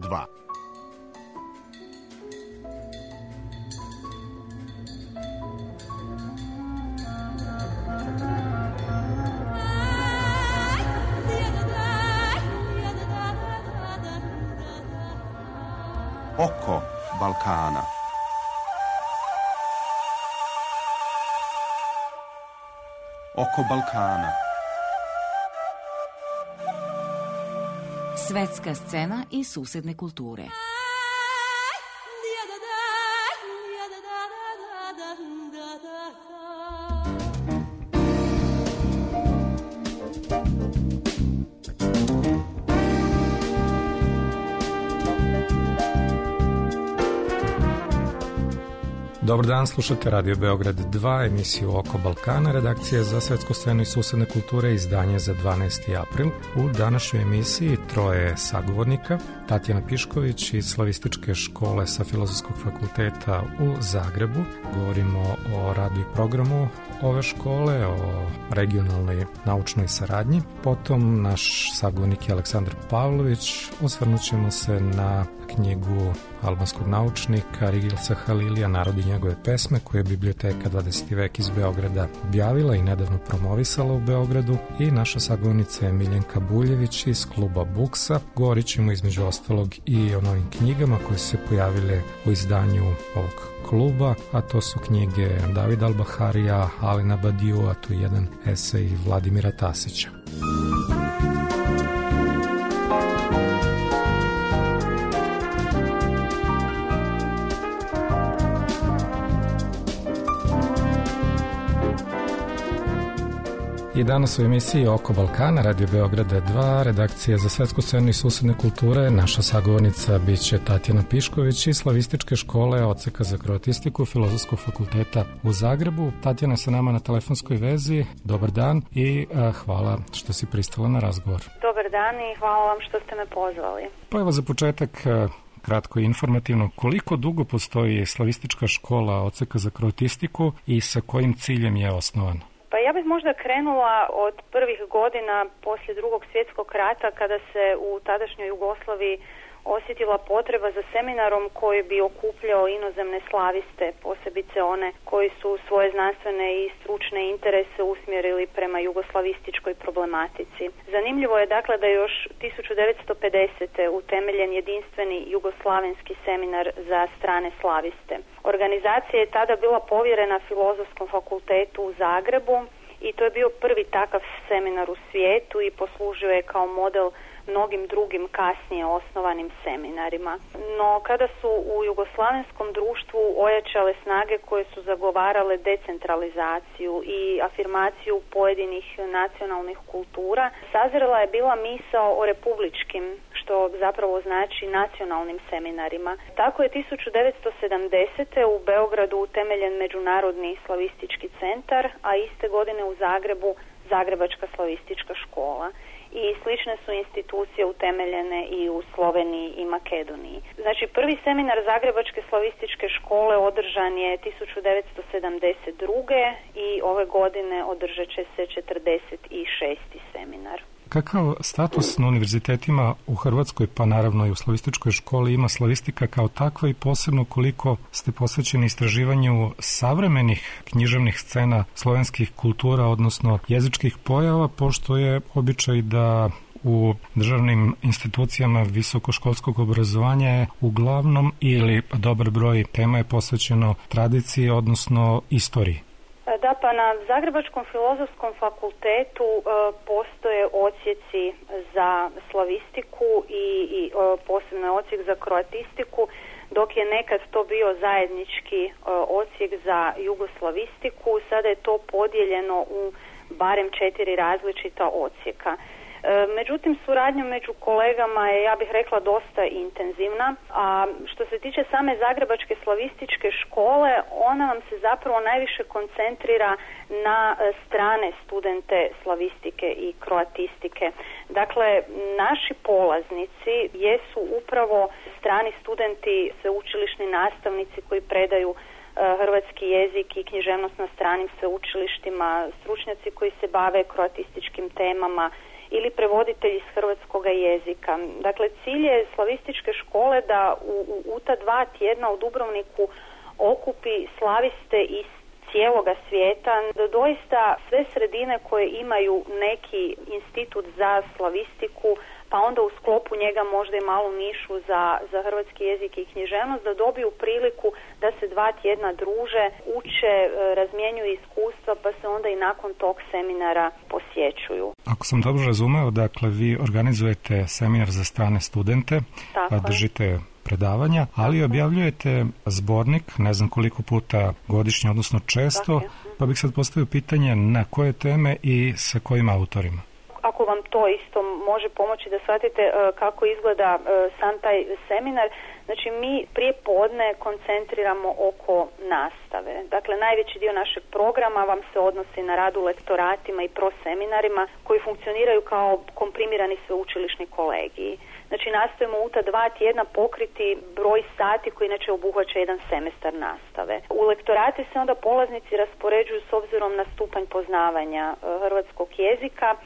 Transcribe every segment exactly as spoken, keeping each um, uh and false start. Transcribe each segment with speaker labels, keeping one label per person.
Speaker 1: dva. Oko Balkana. Oko Balkana.
Speaker 2: Svetska scena i susedne kulture.
Speaker 3: Dobar dan, slušate Radio Beograd dva, emisiju Oko Balkana, redakcija za svetsku scenu i susedne kulture, izdanje za dvanaesti april. U današnjoj emisiji troje sagovornika, Tatjana Pišković iz Slavističke škole sa Filozofskog fakulteta u Zagrebu. Govorimo o radu i programu ove škole, o regionalnoj naučnoj saradnji. Potom naš sagovornik je Aleksandar Pavlović. Osvrnut ćemo se na knjigu albanskog naučnika Rigilsa Halilija Narod i njegove pesme, koju je Biblioteka dvadeseti vek iz Beograda objavila i nedavno promovisala u Beogradu. I naša sagovornica je Miljenka Buljević iz kluba Buksa. Govorit ćemo između ostalog i o novim knjigama koje su se pojavile u izdanju ovog kluba, a to su knjige Davida Albaharija, Alina Badiju, a tu je jedan esej Vladimira Tasića. I danas u emisiji Oko Balkana, Radio Beograda dva, redakcija za svetsku scenu i susedne kulture. Naša sagovornica biće Tatjana Pišković iz Slavističke škole odseka za kroatistiku Filozofskog fakulteta u Zagrebu. Tatjana je sa nama na telefonskoj vezi. Dobar dan i a, hvala što si pristala na razgovor.
Speaker 4: Dobar dan i hvala vam što ste me pozvali.
Speaker 3: Pa evo za početak, a, kratko i informativno, koliko dugo postoji Slavistička škola odseka za kroatistiku i sa kojim ciljem je osnovana?
Speaker 4: Pa ja bih možda krenula od prvih godina poslije Drugog svjetskog rata, kada se u tadašnjoj Jugoslaviji osjetila potreba za seminarom koji bi okupljao inozemne slaviste, posebice one koji su svoje znanstvene i stručne interese usmjerili prema jugoslavističkoj problematici. Zanimljivo je dakle da je još tisuću devetsto pedesete. utemeljen jedinstveni jugoslavenski seminar za strane slaviste. Organizacija je tada bila povjerena Filozofskom fakultetu u Zagrebu i to je bio prvi takav seminar u svijetu i poslužio je kao model mnogim drugim kasnije osnovanim seminarima. No kada su u jugoslavenskom društvu ojačale snage koje su zagovarale decentralizaciju i afirmaciju pojedinih nacionalnih kultura, sazrela je bila misao o republičkim, što zapravo znači nacionalnim seminarima. Tako je tisuću devetsto sedamdesete. u Beogradu utemeljen Međunarodni slavistički centar, a iste godine u Zagrebu Zagrebačka slavistička škola. I slične su institucije utemeljene i u Sloveniji i Makedoniji. Znači, prvi seminar Zagrebačke slavističke škole održan je tisuću devetsto sedamdeset druge. i ove godine održat će se četrdeset šesti seminar.
Speaker 3: Kakav status na univerzitetima u Hrvatskoj, pa naravno i u slavističkoj školi, ima slavistika kao takva i posebno koliko ste posvećeni istraživanju savremenih književnih scena slovenskih kultura, odnosno jezičkih pojava, pošto je običaj da u državnim institucijama visokoškolskog obrazovanja je uglavnom ili dobar broj tema je posvećeno tradiciji, odnosno istoriji.
Speaker 4: Da, pa na Zagrebačkom filozofskom fakultetu e, postoje odsjeci za slavistiku i, i e, posebno je odsjek za kroatistiku, dok je nekad to bio zajednički e, odsjek za jugoslavistiku, sada je to podijeljeno u barem četiri različita odsjeka. Međutim, suradnja među kolegama je, ja bih rekla, dosta intenzivna, a što se tiče same Zagrebačke slavističke škole, ona vam se zapravo najviše koncentrira na strane studente slavistike i kroatistike. Dakle, naši polaznici jesu upravo strani studenti, sveučilišni nastavnici koji predaju hrvatski jezik i književnost na stranim sveučilištima, stručnjaci koji se bave kroatističkim temama ili prevoditelj iz hrvatskoga jezika. Dakle, cilj je slavističke škole da u, u, u ta dva tjedna u Dubrovniku okupi slaviste iz cijeloga svijeta, da doista sve sredine koje imaju neki institut za slavistiku, pa onda u sklopu njega možda i malu nišu za, za hrvatski jezik i književnost, da dobiju priliku da se dva tjedna druže, uče, razmjenjuju iskustva, pa se onda i nakon tog seminara posjećuju.
Speaker 3: Ako sam dobro razumeo, dakle, vi organizujete seminar za strane studente, a držite predavanja, ali objavljujete zbornik, ne znam koliko puta godišnje, odnosno često, pa bih sad postavio pitanje na koje teme i sa kojim autorima.
Speaker 4: Ako vam to isto može pomoći da shvatite uh, kako izgleda uh, sam taj seminar, znači mi prije podne koncentriramo oko nastave. Dakle, najveći dio našeg programa vam se odnosi na rad u lektoratima i proseminarima koji funkcioniraju kao komprimirani sveučilišni kolegiji. Znači, nastojimo u ta dva tjedna pokriti broj sati koji inače obuhvaća jedan semestar nastave. U lektorati se onda polaznici raspoređuju s obzirom na stupanj poznavanja uh, hrvatskog jezika,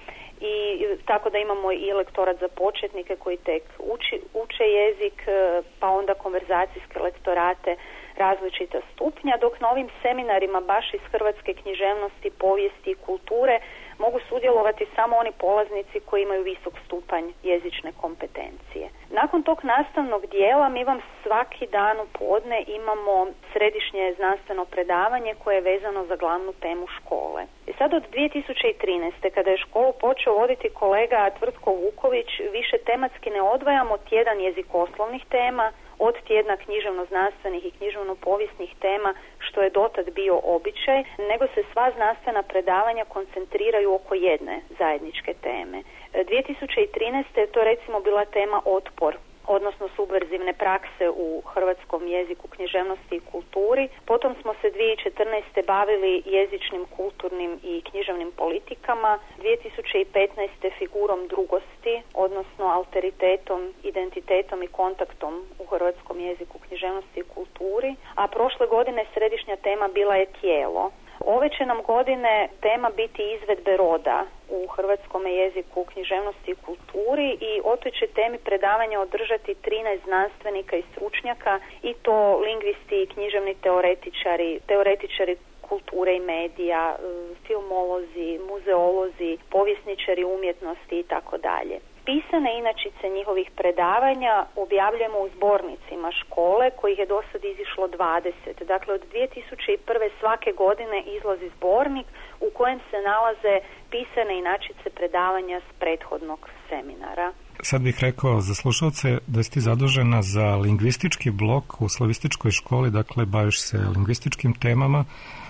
Speaker 4: i tako da imamo i lektorat za početnike koji tek uči, uče jezik, pa onda konverzacijske lektorate različita stupnja, dok na ovim seminarima baš iz hrvatske književnosti, povijesti i kulture mogu sudjelovati samo oni polaznici koji imaju visok stupanj jezične kompetencije. Nakon tog nastavnog dijela mi vam svaki dan u podne imamo središnje znanstveno predavanje koje je vezano za glavnu temu škole. I sad od dvije tisuće trinaeste. kada je školu počeo voditi kolega Tvrtko Vuković, više tematski ne odvajamo tjedan jezikoslovnih tema od tjedna književno-znanstvenih i književno-povijesnih tema, što je dotad bio običaj, nego se sva znanstvena predavanja koncentriraju oko jedne zajedničke teme. dvije tisuće trinaeste. je to recimo bila tema otpor, odnosno subverzivne prakse u hrvatskom jeziku, književnosti i kulturi. Potom smo se dvije tisuće četrnaeste. bavili jezičnim, kulturnim i književnim politikama, dvije tisuće petnaeste. figurom drugosti, odnosno alteritetom, identitetom i kontaktom u hrvatskom jeziku, književnosti i kulturi, a prošle godine središnja tema bila je tijelo. Ove će nam godine tema biti izvedbe roda u hrvatskom jeziku, književnosti i kulturi i o toj će temi predavanja održati trinaest znanstvenika i stručnjaka, i to lingvisti, književni teoretičari, teoretičari kulture i medija, filmolozi, muzeolozi, povjesničari umjetnosti i tako dalje. Pisane inačice njihovih predavanja objavljujemo u zbornicima škole, kojih je do sad izišlo dvadeset. Dakle, od dvije tisuće prve. svake godine izlazi zbornik u kojem se nalaze pisane inačice predavanja s prethodnog seminara.
Speaker 3: Sad bih rekao za slušalce da si ti zadužena za lingvistički blok u slavističkoj školi, dakle baviš se lingvističkim temama,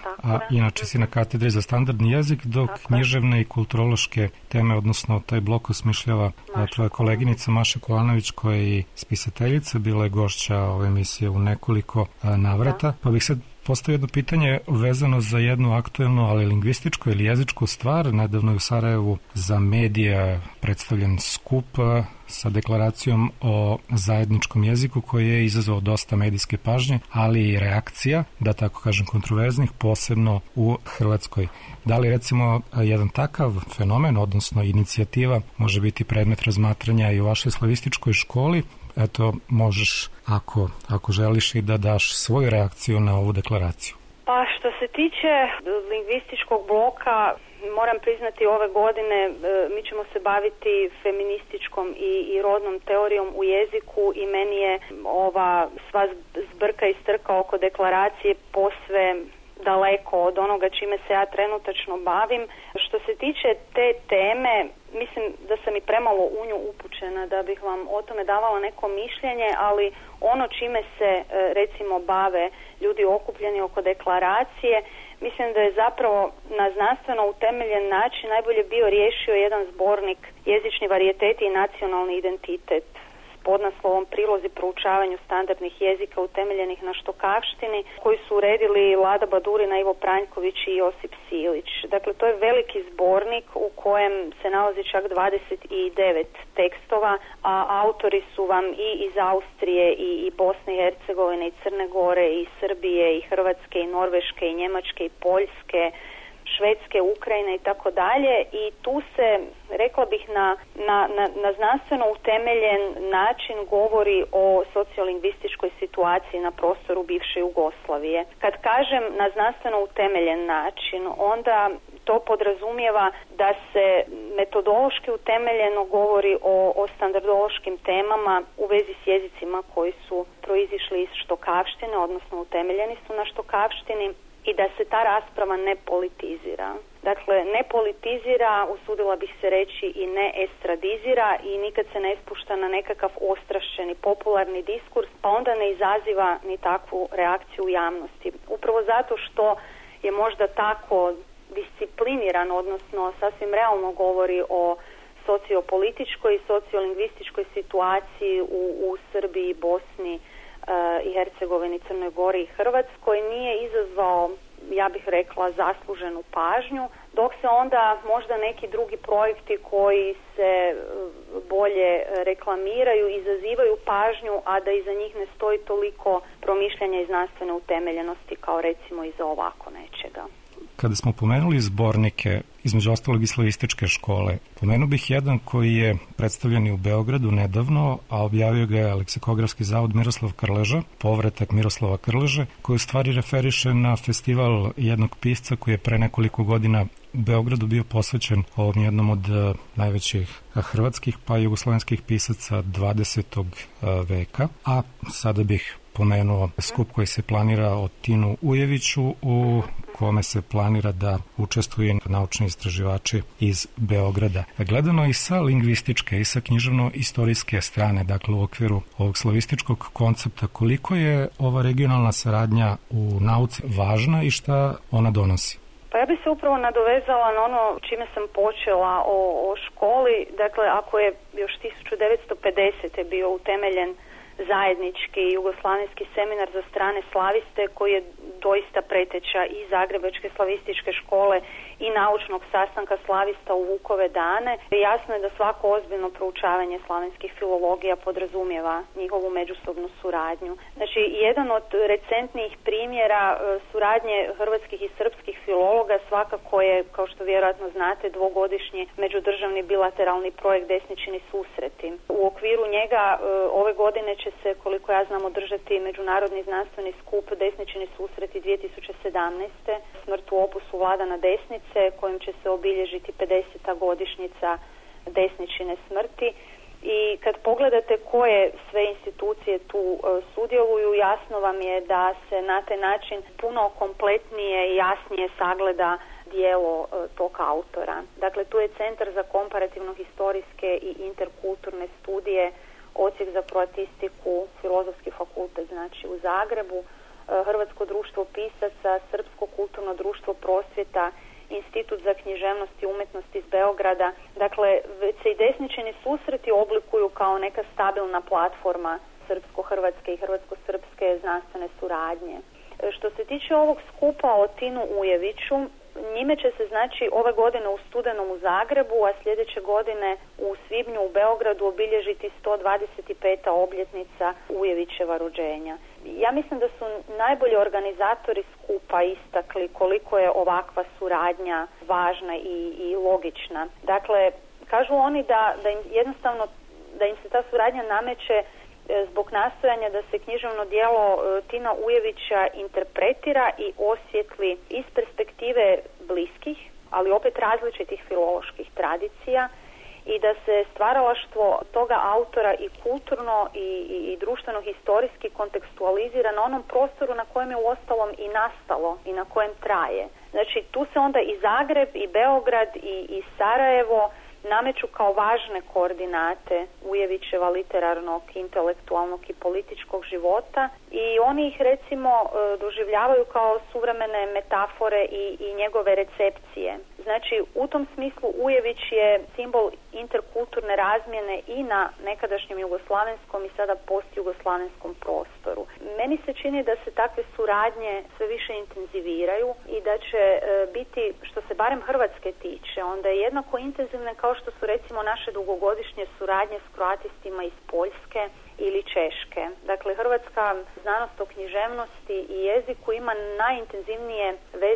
Speaker 3: a inače si na katedri za standardni jezik, dok Tako. književne i kulturološke teme, odnosno taj blok osmišljava Maša. tvoja koleginica Maša Kolanović, koja je i spisateljica, bila je gošća ove emisije u nekoliko navrata, da. pa bih sad postoji jedno pitanje vezano za jednu aktuelnu, ali lingvističku ili jezičku stvar. Nedavno je u Sarajevu za medije predstavljen skup sa deklaracijom o zajedničkom jeziku koji je izazvao dosta medijske pažnje, ali i reakcija, da tako kažem, kontroverznih, posebno u Hrvatskoj. Da li recimo jedan takav fenomen, odnosno inicijativa, može biti predmet razmatranja i u vašoj slavističkoj školi? Eto, možeš, ako, ako želiš, i da daš svoju reakciju na ovu deklaraciju.
Speaker 4: Pa što se tiče lingvističkog bloka, moram priznati ove godine mi ćemo se baviti feminističkom i, i rodnom teorijom u jeziku i meni je ova sva zbrka i strka oko deklaracije posve daleko od onoga čime se ja trenutačno bavim. Što se tiče te teme, mislim da sam i premalo u nju upućena da bih vam o tome davala neko mišljenje, ali ono čime se recimo bave ljudi okupljeni oko deklaracije, mislim da je zapravo na znanstveno utemeljen način najbolje bio riješio jedan zbornik Jezični varijeteti i nacionalni identitet s podnaslovom Prilozi proučavanju standardnih jezika utemeljenih na štokavštini, koji su uredili Lada Badurina, Ivo Pranjković i Josip Silić. Dakle, to je veliki zbornik u kojem se nalazi čak dvadeset devet tekstova, a autori su vam i iz Austrije i, i Bosne i Hercegovine i Crne Gore i Srbije i Hrvatske i Norveške i Njemačke i Poljske, Švedske, Ukrajine i tako dalje, i tu se, rekla bih, na, na, na, na znanstveno utemeljen način govori o sociolingvističkoj situaciji na prostoru bivše Jugoslavije. Kad kažem na znanstveno utemeljen način, onda to podrazumijeva da se metodološki utemeljeno govori o, o standardološkim temama u vezi s jezicima koji su proizišli iz štokavštine, odnosno utemeljeni su na štokavštini, i da se ta rasprava ne politizira. Dakle, ne politizira, usudila bih se reći, i ne estradizira, i nikad se ne spušta na nekakav ostrašćeni popularni diskurs, pa onda ne izaziva ni takvu reakciju u javnosti. Upravo zato što je možda tako discipliniran, odnosno sasvim realno govori o sociopolitičkoj i sociolingvističkoj situaciji u, u Srbiji, Bosni i Hercegovini, Crnoj Gori i Hrvatskoj, nije izazvao, ja bih rekla, zasluženu pažnju, dok se onda možda neki drugi projekti koji se bolje reklamiraju, izazivaju pažnju, a da iza njih ne stoji toliko promišljanja i znanstvene utemeljenosti kao recimo iza ovako nečega.
Speaker 3: Kada smo pomenuli zbornike, između ostalog i slavističke škole, pomenuo bih jedan koji je predstavljen i u Beogradu nedavno, a objavio ga je Leksikografski zavod Miroslav Krleža, povratak Miroslava Krleže, koji u stvari referiše na festival jednog pisca koji je pre nekoliko godina u Beogradu bio posvećen ovom jednom od najvećih hrvatskih pa jugoslovenskih pisaca dvadesetog veka, a sada bih pomenuo skup koji se planira o Tinu Ujeviću, u kome se planira da učestvuju naučni istraživači iz Beograda. Gledano i sa lingvističke i sa književno-istorijske strane, dakle u okviru ovog slavističkog koncepta, koliko je ova regionalna saradnja u nauci važna i šta ona donosi?
Speaker 4: Pa ja bih se upravo nadovezala na ono čime sam počela o, o školi. Dakle, ako je još tisuću devetsto pedesete bio utemeljen zajednički jugoslavenski seminar za strane slaviste, koji je doista preteča i Zagrebačke slavističke škole i naučnog sastanka slavista u Vukove dane. Jasno je da svako ozbiljno proučavanje slavenskih filologija podrazumijeva njihovu međusobnu suradnju. Znači, jedan od recentnijih primjera suradnje hrvatskih i srpskih filologa svakako je, kao što vjerojatno znate, dvogodišnji međudržavni bilateralni projekt Desničini susreti. U okviru njega ove godine će se, koliko ja znam, održati međunarodni znanstveni skup Desničini susreti dvije tisuće sedamnaeste. Smrt u opusu Vladana Desnice, kojim će se obilježiti pedeseta godišnjica Desničine smrti. I kad pogledate koje sve institucije tu uh, sudjeluju, jasno vam je da se na taj način puno kompletnije i jasnije sagleda djelo uh, tog autora. Dakle, tu je Centar za komparativno-historijske i interkulturne studije, Odsjek za kroatistiku, Filozofski fakultet, znači u Zagrebu, Hrvatsko društvo pisaca, Srpsko kulturno društvo prosvjeta, Institut za književnost i umjetnost iz Beograda. Dakle, već se i Desničini susreti oblikuju kao neka stabilna platforma srpsko-hrvatske i hrvatsko-srpske znanstvene suradnje. Što se tiče ovog skupa o Tinu Ujeviću, njime će se, znači, ove godine u studenom u Zagrebu, a sljedeće godine u svibnju u Beogradu obilježiti sto dvadeset peta obljetnica Ujevićeva rođenja. Ja mislim da su najbolji organizatori skupa istakli koliko je ovakva suradnja važna i, i logična. Dakle, kažu oni da, da im jednostavno da im se ta suradnja nameće zbog nastojanja da se književno djelo Tina Ujevića interpretira i osvijetli iz perspektive bliskih, ali opet različitih filoloških tradicija, i da se stvaralaštvo toga autora i kulturno i, i, i društveno historijski kontekstualizira na onom prostoru na kojem je uostalom i nastalo i na kojem traje. Znači, tu se onda i Zagreb i Beograd i, i Sarajevo nameću kao važne koordinate Ujevićeva literarnog, intelektualnog i političkog života, i oni ih recimo doživljavaju kao suvremene metafore i, i njegove recepcije. Znači, u tom smislu Ujević je simbol interkulturne razmjene i na nekadašnjem jugoslavenskom i sada postjugoslavenskom prostoru. Meni se čini da se takve suradnje sve više intenziviraju i da će e, biti, što se barem Hrvatske tiče, onda je jednako intenzivne kao što su recimo naše dugogodišnje suradnje s kroatistima iz Poljske ili Češke. Dakle, hrvatska znanost o književnosti i jeziku ima najintenzivnije veze s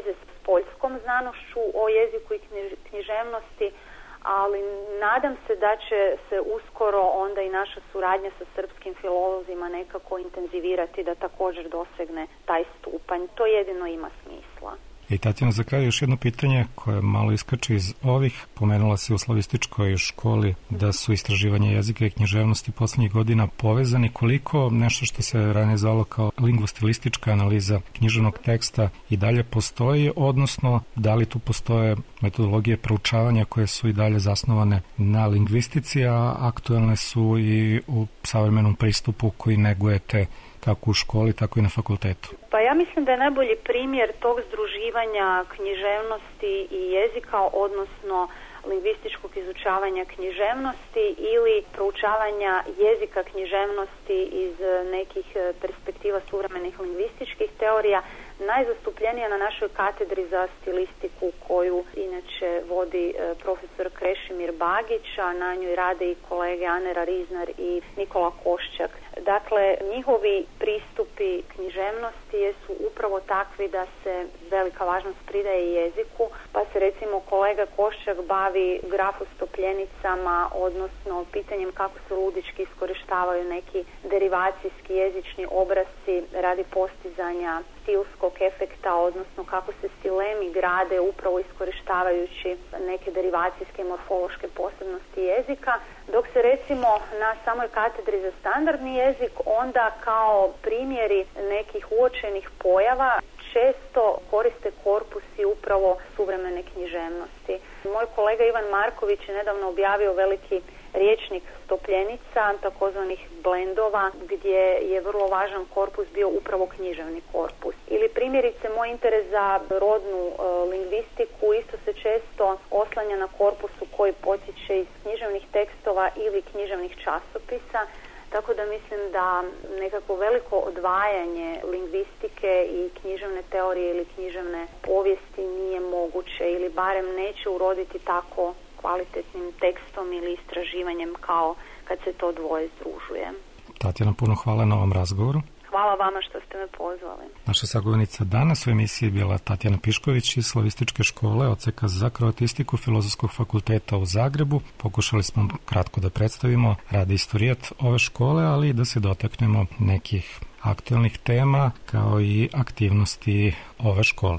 Speaker 4: poljskom znanošću o jeziku i književnosti, ali nadam se da će se uskoro onda i naša suradnja sa srpskim filolozima nekako intenzivirati da također dosegne taj stupanj. To jedino ima smisla.
Speaker 3: I Tatjana, za kraj još jedno pitanje koje malo iskače iz ovih. Pomenula se u slavističkoj školi da su istraživanje jezika i književnosti poslednjih godina povezani. Koliko nešto što se ranije zvalo kao lingvostilistička analiza književnog teksta i dalje postoji, odnosno da li tu postoje metodologije proučavanja koje su i dalje zasnovane na lingvistici, a aktuelne su i u savremenom pristupu koji negujete kako u školi, tako i na fakultetu?
Speaker 4: Pa ja mislim da je najbolji primjer tog združivanja književnosti i jezika, odnosno lingvističkog izučavanja književnosti ili proučavanja jezika književnosti iz nekih perspektiva suvremenih lingvističkih teorija, najzastupljenija na našoj katedri za stilistiku koju inače vodi profesor Krešimir Bagić, a na njoj rade i kolege Anera Riznar i Nikola Koščak. Dakle, njihovi pristupi književnosti jesu upravo takvi da se velika važnost pridaje jeziku, pa se recimo kolega Koščak bavi grafostopljenicama, odnosno pitanjem kako se ludički iskorištavaju neki derivacijski jezični obrasci radi postizanja stilskog efekta, odnosno kako se stilemi grade upravo iskorištavajući neke derivacijske i morfološke posebnosti jezika, dok se recimo na samoj katedri za standardni jezik onda kao primjeri nekih uočenih pojava često koriste korpusi upravo suvremene književnosti. Moj kolega Ivan Marković je nedavno objavio veliki riječnik stopljenica, takozvanih blendova, gdje je vrlo važan korpus bio upravo književni korpus. Ili primjerice, moj interes za rodnu e, lingvistiku isto se često oslanja na korpusu koji potječe iz književnih tekstova ili književnih časopisa, tako da mislim da nekako veliko odvajanje lingvistike i književne teorije ili književne povijesti nije moguće ili barem neće uroditi tako kvalitetnim tekstom ili istraživanjem kao kad se to dvoje združuje.
Speaker 3: Tatjana, puno hvala na ovom razgovoru.
Speaker 4: Hvala vama što ste me pozvali.
Speaker 3: Naša sagovornica danas u emisiji je bila Tatjana Pišković iz Slavističke škole, odseka za kroatistiku Filozofskog fakulteta u Zagrebu. Pokušali smo kratko da predstavimo rad i istorijat ove škole, ali i da se dotaknemo nekih aktuelnih tema kao i aktivnosti ove škole.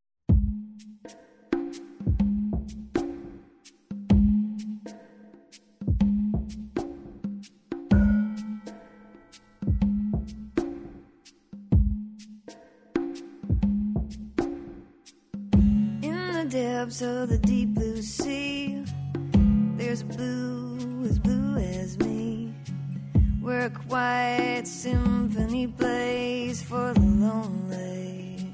Speaker 5: Of the deep blue sea, there's a blue as blue as me, where a quiet symphony plays for the lonely.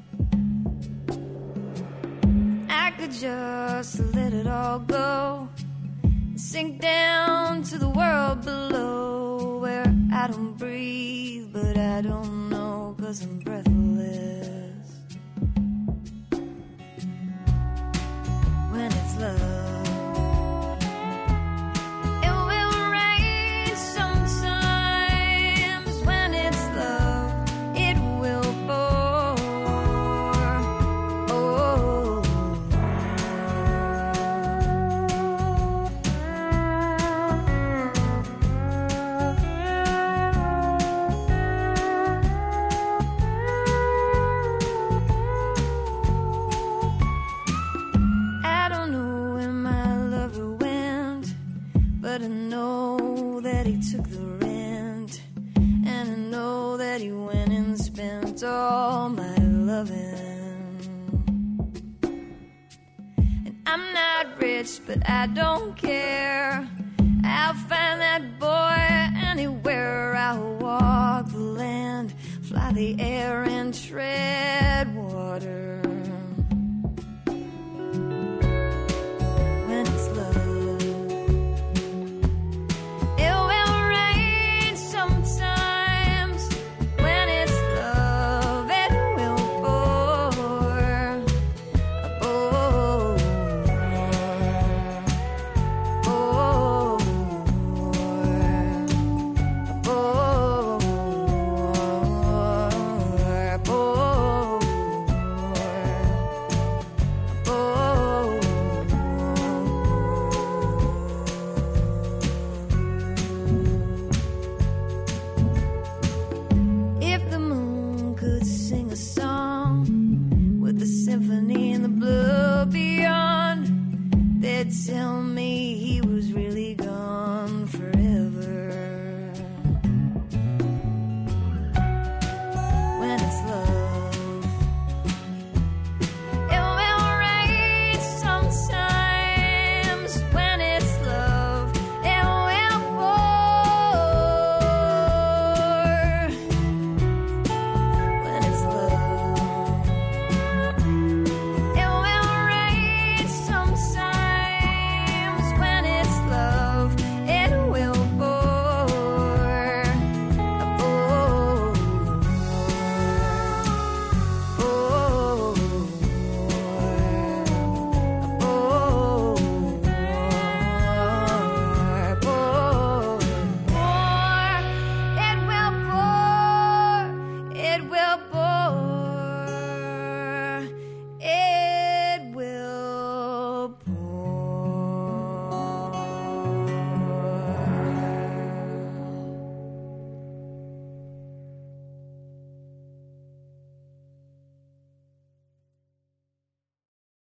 Speaker 5: I could just let it all go and sink down to the world below, where I don't breathe, but I don't know, 'cause I'm breathless. When it's love, it will rain sometimes. When it's love, it will pour. Oh, but I know that he took the rent, and I know that he went and spent all my loving. And I'm not rich, but I don't care. I'll find that boy anywhere. I'll walk the land, fly the air, and tread water. When it's love, oh,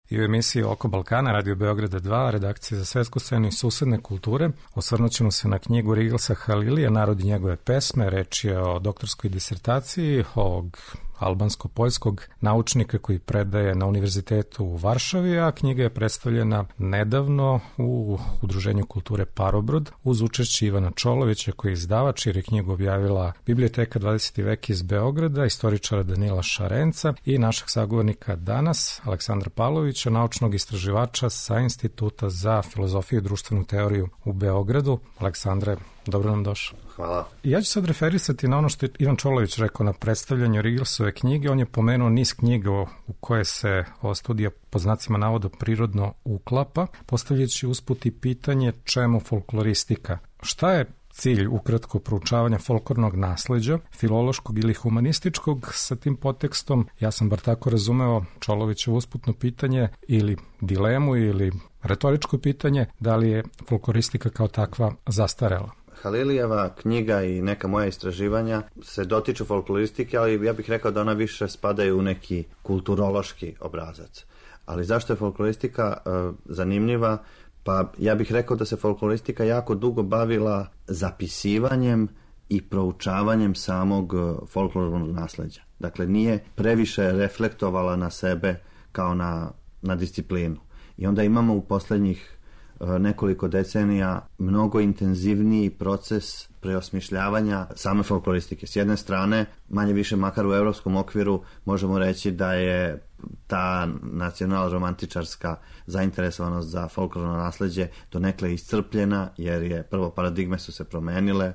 Speaker 3: i u emisiji Oko Balkana, Radio Beograda dva, redakcije za svetsku scenu i susedne kulture. Osvrnut ćemo se na knjigu Riglsa Halilija, Narod i njegove pesme. Reč je o doktorskoj disertaciji ovog albansko-poljskog naučnika koji predaje na univerzitetu u Varšavi, a knjiga je predstavljena nedavno u Udruženju kulture Parobrod uz učešće Ivana Čolovića koji je izdavač, jer je knjigu objavila Biblioteka dvadeseti vek iz Beograda, istoričara Danila Šarenca i našeg sagovornika danas, Aleksandra Pavlovića, naučnog istraživača sa Instituta za filozofiju i društvenu teoriju u Beogradu. Aleksandre, dobro nam došao.
Speaker 6: Hvala.
Speaker 3: Ja ću sad referisati na ono što je Ivan Čolović rekao na predstavljanju Riglsove knjige. On je pomenuo niz knjiga u koje se ova studija po znacima navoda prirodno uklapa, postavljajući usput i pitanje čemu folkloristika. Šta je cilj ukratko proučavanja folklornog nasleđa, filološkog ili humanističkog? Sa tim podtekstom, ja sam bar tako razumeo Čolovićevo usputno pitanje ili dilemu ili retoričko pitanje, da li je folkloristika kao takva zastarela?
Speaker 6: Halilijeva knjiga i neka moja istraživanja se dotiču folkloristike, ali ja bih rekao da ona više spadaju u neki kulturološki obrazac. Ali zašto je folkloristika uh, zanimljiva? Pa ja bih rekao da se folkloristika jako dugo bavila zapisivanjem i proučavanjem samog folklornog nasleđa. Dakle, nije previše reflektovala na sebe kao na, na disciplinu. I onda imamo u posljednjih nekoliko decenija mnogo intenzivniji proces preosmišljavanja same folkloristike. S jedne strane, manje više makar u europskom okviru, možemo reći da je ta nacional-romantičarska zainteresovanost za folklorno nasleđe donekle iscrpljena, jer je prvo paradigme su se promenile,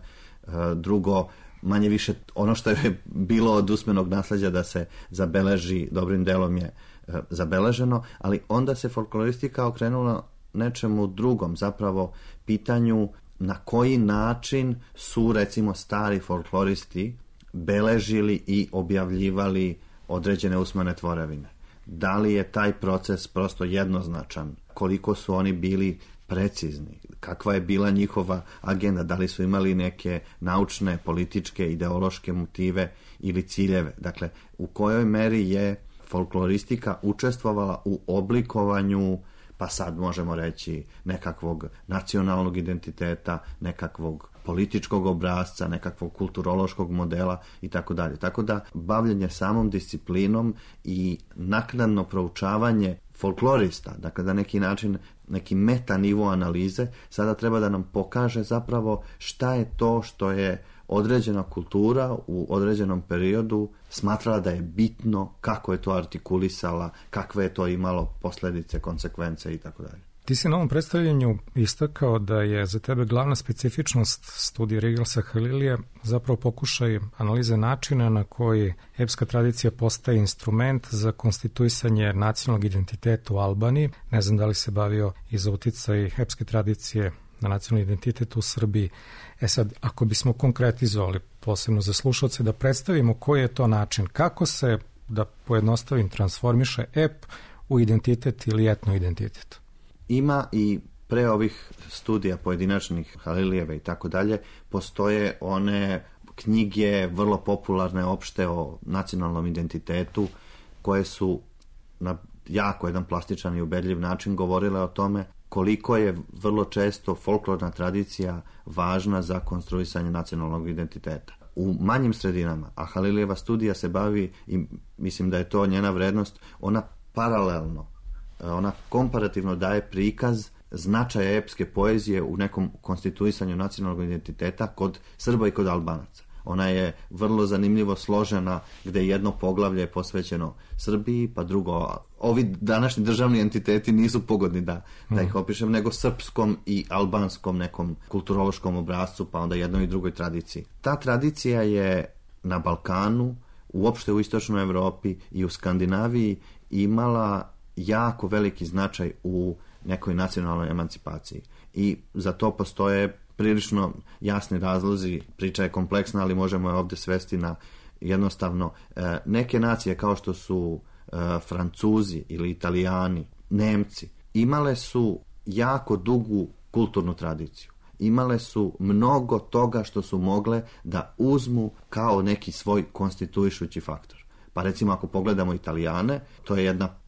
Speaker 6: drugo manje više ono što je bilo od usmenog nasleđa da se zabeleži dobrim delom je zabeleženo, ali onda se folkloristika okrenula nečemu drugom, zapravo pitanju na koji način su recimo stari folkloristi beležili i objavljivali određene usmene tvorevine. Da li je taj proces prosto jednoznačan, koliko su oni bili precizni, kakva je bila njihova agenda, da li su imali neke naučne, političke, ideološke motive ili ciljeve. Dakle, u kojoj meri je folkloristika učestvovala u oblikovanju, pa sad možemo reći, nekakvog nacionalnog identiteta, nekakvog političkog obrazca, nekakvog kulturološkog modela i tako dalje. Tako da bavljenje samom disciplinom i naknadno proučavanje folklorista, dakle da neki način, neki meta nivo analize, sada treba da nam pokaže zapravo šta je to što je određena kultura u određenom periodu smatrala da je bitno, kako je to artikulisala, kakve je to imalo posljedice, konsekvence i tako dalje.
Speaker 3: Ti si na ovom predstavljanju istakao da je za tebe glavna specifičnost studije Riglsa Halilija zapravo pokušaj analize načina na koji epska tradicija postaje instrument za konstituisanje nacionalnog identiteta u Albaniji. Ne znam da li se bavio i za uticaj epske tradicije na nacionalni identitet u Srbiji. E sad, ako bismo konkretizovali posebno za slušalce, da predstavimo koji je to način, kako se, da pojednostavim, transformiše ep u identitet ili etno identitet.
Speaker 6: Ima i pre ovih studija pojedinačnih Halilijeve i tako dalje, postoje one knjige vrlo popularne opšte o nacionalnom identitetu koje su na jako jedan plastičan i ubedljiv način govorile o tome koliko je vrlo često folklorna tradicija važna za konstruisanje nacionalnog identiteta. U manjim sredinama, a Halilijeva studija se bavi, i mislim da je to njena vrednost, ona paralelno, ona komparativno daje prikaz značaja epske poezije u nekom konstituisanju nacionalnog identiteta kod Srba i kod Albanaca. Ona je vrlo zanimljivo složena, gde jedno poglavlje je posvećeno Srbiji, pa drugo, ovi današnji državni entiteti nisu pogodni da, da ih opišem, nego srpskom i albanskom nekom kulturološkom obrascu, pa onda jednoj i drugoj tradiciji. Ta tradicija je na Balkanu, uopšte u istočnoj Evropi i u Skandinaviji imala jako veliki značaj u nekoj nacionalnoj emancipaciji. I za to postoje prilično jasni razlozi, priča je kompleksna, ali možemo je ovdje svesti na jednostavno e, neke nacije kao što su e, Francuzi ili Italijani, Nemci, imale su jako dugu kulturnu tradiciju. Imale su mnogo toga što su mogle da uzmu kao neki svoj konstituišući faktor. Pa recimo ako pogledamo Italijane, to je jedna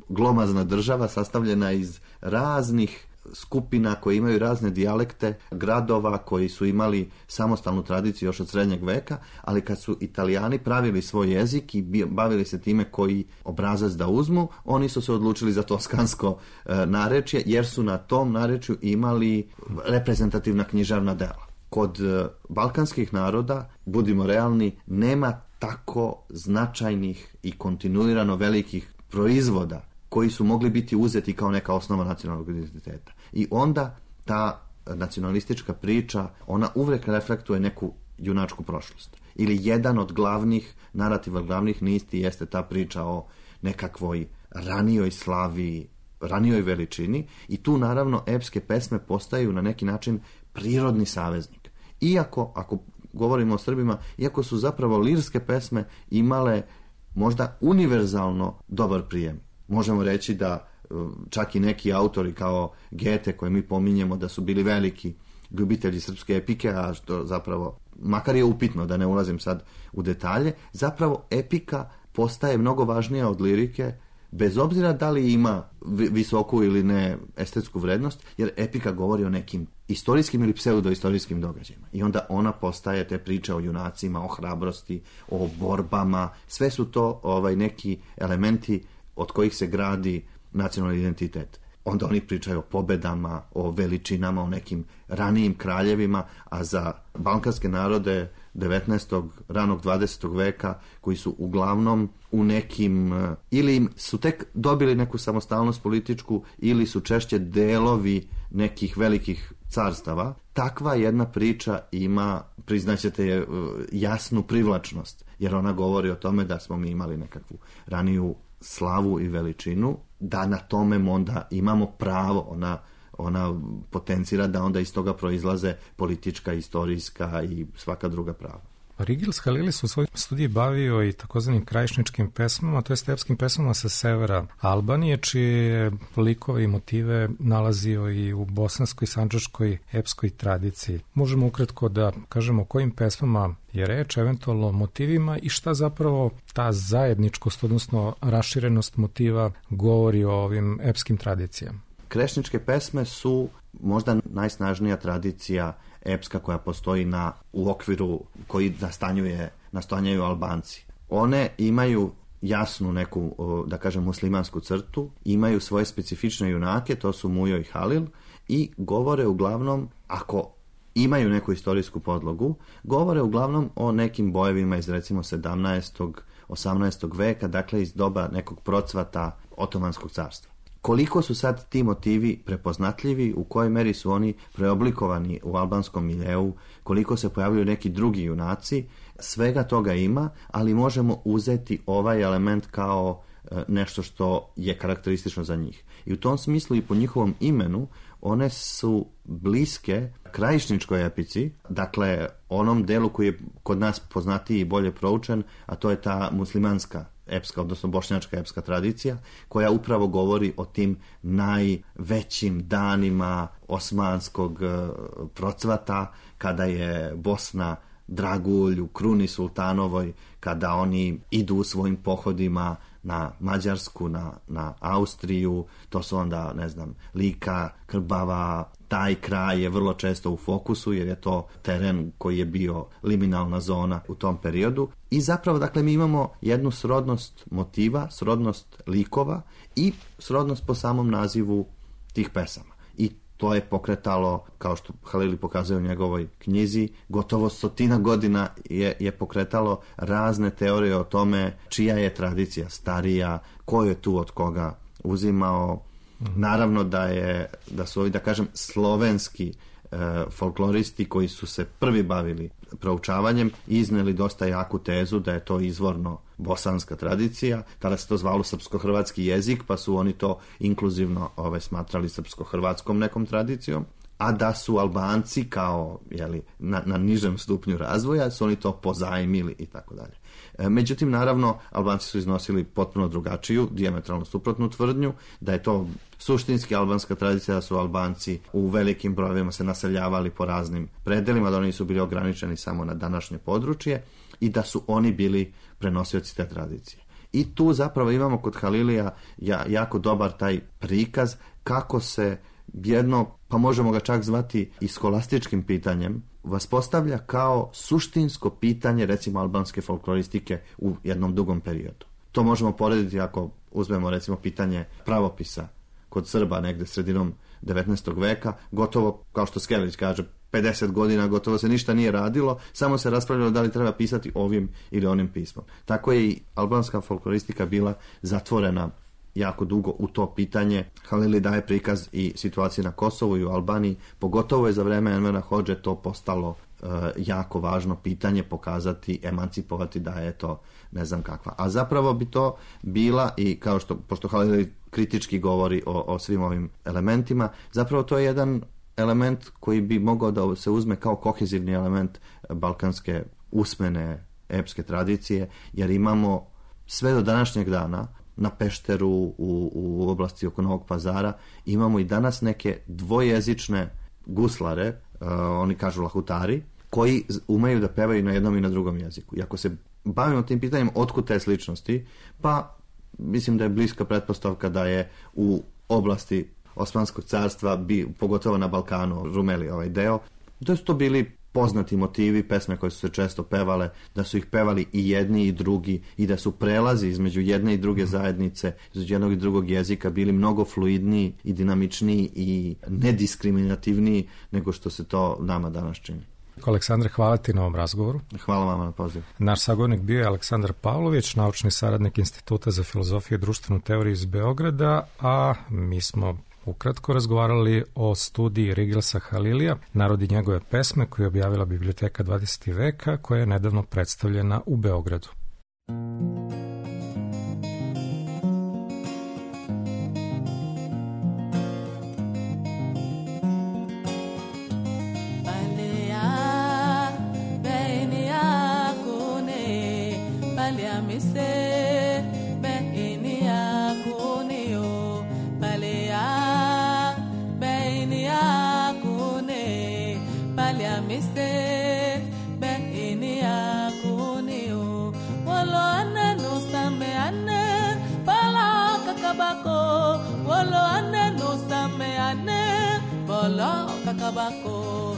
Speaker 6: glomazna država sastavljena iz raznih skupina koji imaju razne dijalekte, gradova koji su imali samostalnu tradiciju još od srednjeg veka, ali kad su Italijani pravili svoj jezik i bavili se time koji obrazac da uzmu, oni su se odlučili za toskansko e, narečje, jer su na tom narečju imali reprezentativna književna dela. Kod e, balkanskih naroda, budimo realni, nema tako značajnih i kontinuirano velikih proizvoda koji su mogli biti uzeti kao neka osnova nacionalnog identiteta. I onda ta nacionalistička priča, ona uvijek reflektuje neku junačku prošlost. Ili jedan od glavnih narativa, glavnih nisti jeste ta priča o nekakvoj ranijoj slavi, ranijoj veličini, i tu naravno epske pesme postaju na neki način prirodni saveznik. Iako, ako govorimo o Srbima, iako su zapravo lirske pesme imale možda univerzalno dobar prijem. Možemo reći da čak i neki autori kao Gete, koje mi pominjemo da su bili veliki ljubitelji srpske epike, a što zapravo, makar je upitno da ne ulazim sad u detalje, zapravo epika postaje mnogo važnija od lirike, bez obzira da li ima visoku ili ne estetsku vrednost, jer epika govori o nekim istorijskim ili pseudoistorijskim događajima. I onda ona postaje te priče o junacima, o hrabrosti, o borbama, sve su to ovaj, neki elementi od kojih se gradi nacionalni identitet. Onda oni pričaju o pobedama, o veličinama, o nekim ranijim kraljevima, a za balkanske narode devetnaestog ranog dvadesetog veka, koji su uglavnom u nekim, ili im su tek dobili neku samostalnost političku, ili su češće delovi nekih velikih carstava, takva jedna priča ima, priznaćete, jasnu privlačnost, jer ona govori o tome da smo mi imali nekakvu raniju slavu i veličinu, da na tome onda imamo pravo, ona, ona potencira da onda iz toga proizlaze politička, istorijska i svaka druga prava.
Speaker 3: Rigils Halilis u svojoj studiji bavio i takozvanim krajišničkim pesmama, to je epskim pesmama sa severa Albanije, čije likove i motive nalazio i u bosanskoj i sandžačkoj epskoj tradiciji. Možemo ukratko da kažemo o kojim pesmama je reč, eventualno motivima, i šta zapravo ta zajedničkost, odnosno raširenost motiva govori o ovim epskim tradicijama.
Speaker 6: Krajišničke pesme su možda najsnažnija tradicija epska koja postoji na, u okviru koji nastanjuje, nastanjaju Albanci. One imaju jasnu neku, da kažem, muslimansku crtu, imaju svoje specifične junake, to su Mujo i Halil, i govore uglavnom, ako imaju neku istorijsku podlogu, govore uglavnom o nekim bojevima iz recimo sedamnaestog osamnaestog veka, dakle iz doba nekog procvata Otomanskog carstva. Koliko su sad ti motivi prepoznatljivi, u kojoj meri su oni preoblikovani u albanskom miljeu, koliko se pojavljuju neki drugi junaci, svega toga ima, ali možemo uzeti ovaj element kao e, nešto što je karakteristično za njih. I u tom smislu i po njihovom imenu one su bliske krajišničkoj epici, dakle onom delu koji je kod nas poznatiji i bolje proučen, a to je ta muslimanska epska, odnosno bošnjačka epska tradicija, koja upravo govori o tim najvećim danima osmanskog procvata, kada je Bosna dragulj u kruni sultanovoj, kada oni idu u svojim pohodima na Mađarsku, na, na Austriju, to su onda, ne znam, Lika, Krbava, taj kraj je vrlo često u fokusu, jer je to teren koji je bio liminalna zona u tom periodu. I zapravo, dakle, mi imamo jednu srodnost motiva, srodnost likova i srodnost po samom nazivu tih pesama. I to je pokretalo, kao što Halili pokazuje u njegovoj knjizi, gotovo stotina godina je, je pokretalo razne teorije o tome čija je tradicija starija, ko je tu od koga uzimao. Naravno da je, da su ovi, da kažem, slovenski e, folkloristi koji su se prvi bavili proučavanjem izneli dosta jaku tezu da je to izvorno bosanska tradicija. Tada se to zvalo srpsko-hrvatski jezik, pa su oni to inkluzivno ove, smatrali srpsko-hrvatskom nekom tradicijom, a da su Albanci kao, jeli, na, na nižem stupnju razvoja su oni to pozajmili i tako dalje. Međutim, naravno, Albanci su iznosili potpuno drugačiju, dijametralno suprotnu tvrdnju, da je to suštinski albanska tradicija, da su Albanci u velikim brojevima se naseljavali po raznim predelima, da oni su bili ograničeni samo na današnje područje i da su oni bili prenosioci te tradicije. I tu zapravo imamo kod Halilija ja, jako dobar taj prikaz kako se jedno, pa možemo ga čak zvati i skolastičkim pitanjem, vas postavlja kao suštinsko pitanje recimo albanske folkloristike u jednom dugom periodu. To možemo porediti ako uzmemo recimo pitanje pravopisa kod Srba negde sredinom devetnaestog veka, gotovo, kao što Skellić kaže, pedeset godina gotovo se ništa nije radilo, samo se raspravljalo da li treba pisati ovim ili onim pismom. Tako je i albanska folkloristika bila zatvorena jako dugo u to pitanje. Halili daje prikaz i situacije na Kosovu i u Albaniji, pogotovo je za vreme Envera Hodže to postalo uh, jako važno pitanje, pokazati, emancipovati da je to ne znam kakva. A zapravo bi to bila, i kao što, pošto Halili kritički govori o, o svim ovim elementima, zapravo to je jedan element koji bi mogao da se uzme kao kohezivni element balkanske usmene epske tradicije, jer imamo sve do današnjeg dana na Pešteru, u, u oblasti oko Novog Pazara, imamo i danas neke dvojezične guslare, uh, oni kažu lahutari, koji umeju da pevaju na jednom i na drugom jeziku. I ako se bavimo tim pitanjem otkud te sličnosti, pa mislim da je bliska pretpostavka da je u oblasti Osmanskog carstva, bi, pogotovo na Balkanu, Rumeli ovaj deo, da su to bili poznati motivi, pesme koje su se često pevale, da su ih pevali i jedni i drugi i da su prelazi između jedne i druge zajednice, između jednog i drugog jezika bili mnogo fluidniji i dinamičniji i nediskriminativniji nego što se to nama danas čini.
Speaker 3: Aleksandre, hvala ti na ovom razgovoru.
Speaker 6: Hvala vama na pozivu.
Speaker 3: Naš sagovornik bio je Aleksandar Pavlović, naučni saradnik Instituta za filozofiju i društvenu teoriju iz Beograda, a mi smo ukratko razgovarali o studiji Rigilsa Halilija, Narod i njegove pesme, koju je objavila Biblioteka dvadesetog veka, koja je nedavno predstavljena u Beogradu.
Speaker 7: Kakabako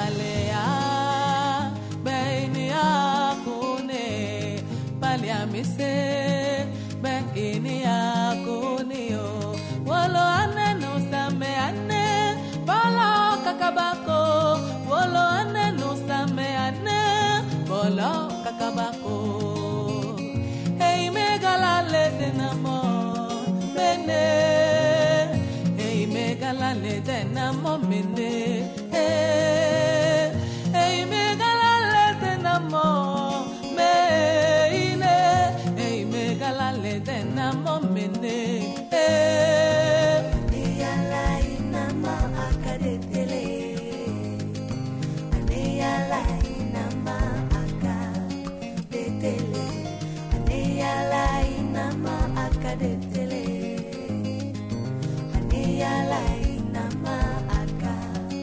Speaker 7: balea beini akune balia mise beini akune o wolo ane no same ane bala kakabako wolo ane no same ane bala kakabako hey megala ledenamo bene hey megala ledenamo mene hey megala ledenamo meine hey megala ledenamo mene
Speaker 8: Aneyala inama akadetele Aneyala inama akadetele Aneyala inama akadetele Aneyala inama akadetele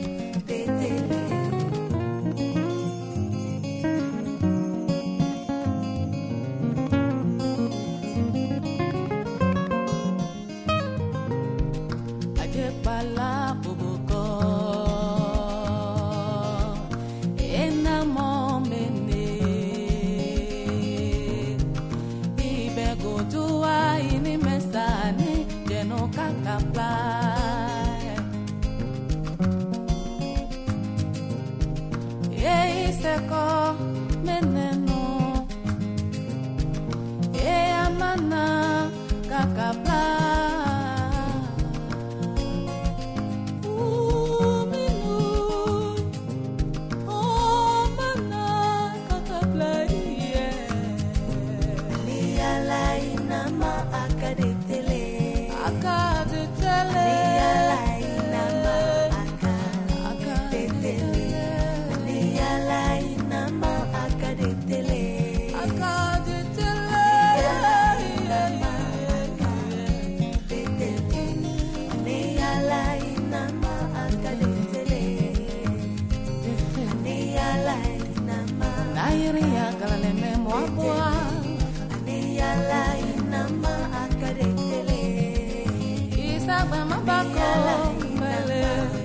Speaker 7: mabako mbele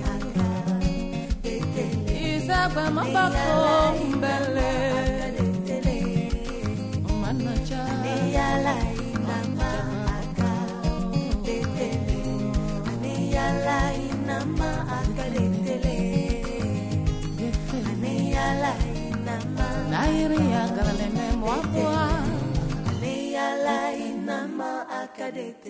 Speaker 7: Izagwe mabako mbele Manacha Niyala inama aka Niyala inama aka Niyala inama Nairi agarale me mwapwa Niyala inama aka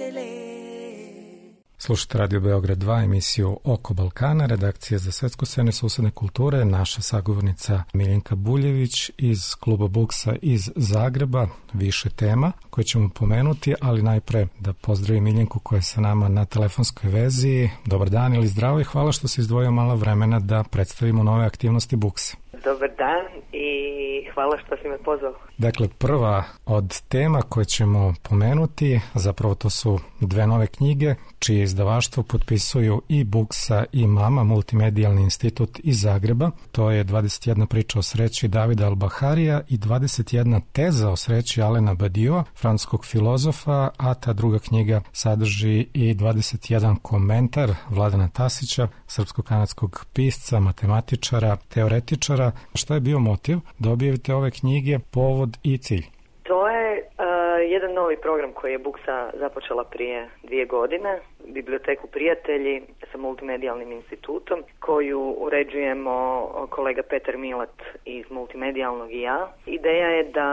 Speaker 3: Slušajte Radio Beograd dva, emisiju Oko Balkana, redakcija za svetsku scenu i susedne kulture, naša sagovornica Miljenka Buljević iz kluba Buksa iz Zagreba, više tema koje ćemo pomenuti, ali najpre da pozdravim Miljenku koja je sa nama na telefonskoj vezi. Dobar dan ili zdravo i hvala što si izdvojio malo vremena da predstavimo nove aktivnosti Bukse.
Speaker 9: Dobar dan i hvala što si me pozvao.
Speaker 3: Dakle, prva od tema koje ćemo pomenuti, zapravo to su dve nove knjige, čije izdavaštvo potpisuju i Buksa i Mama, multimedijalni institut iz Zagreba. To je dvadeset jedna priča o sreći Davida Al-Baharija i dvadeset jedna teza o sreći Alena Badiua, francuskog filozofa, a ta druga knjiga sadrži i dvadeset jedan komentar Vladana Tasića, srpsko-kanadskog pisca, matematičara, teoretičara. Šta je bio motiv da objavite ove knjige, povod i cilj?
Speaker 9: To je uh, jedan novi program koji je Buksa započela prije dvije godine, Biblioteku prijatelji sa multimedijalnim institutom, koju uređujemo kolega Petar Milat iz multimedijalnog i ja. Ideja je da